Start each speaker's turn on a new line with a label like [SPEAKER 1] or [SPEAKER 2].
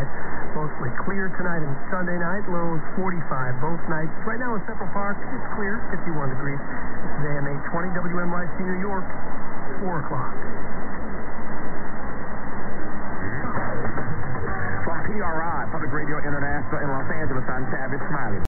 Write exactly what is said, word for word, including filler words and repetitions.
[SPEAKER 1] Mostly clear tonight and Sunday night. Lows forty-five both nights. Right now in Central Park, it's clear, fifty-one degrees. This is A M eight twenty W N Y C New York, four o'clock.
[SPEAKER 2] From P R I, Public Radio International in Los Angeles, I'm Tavis Smiley.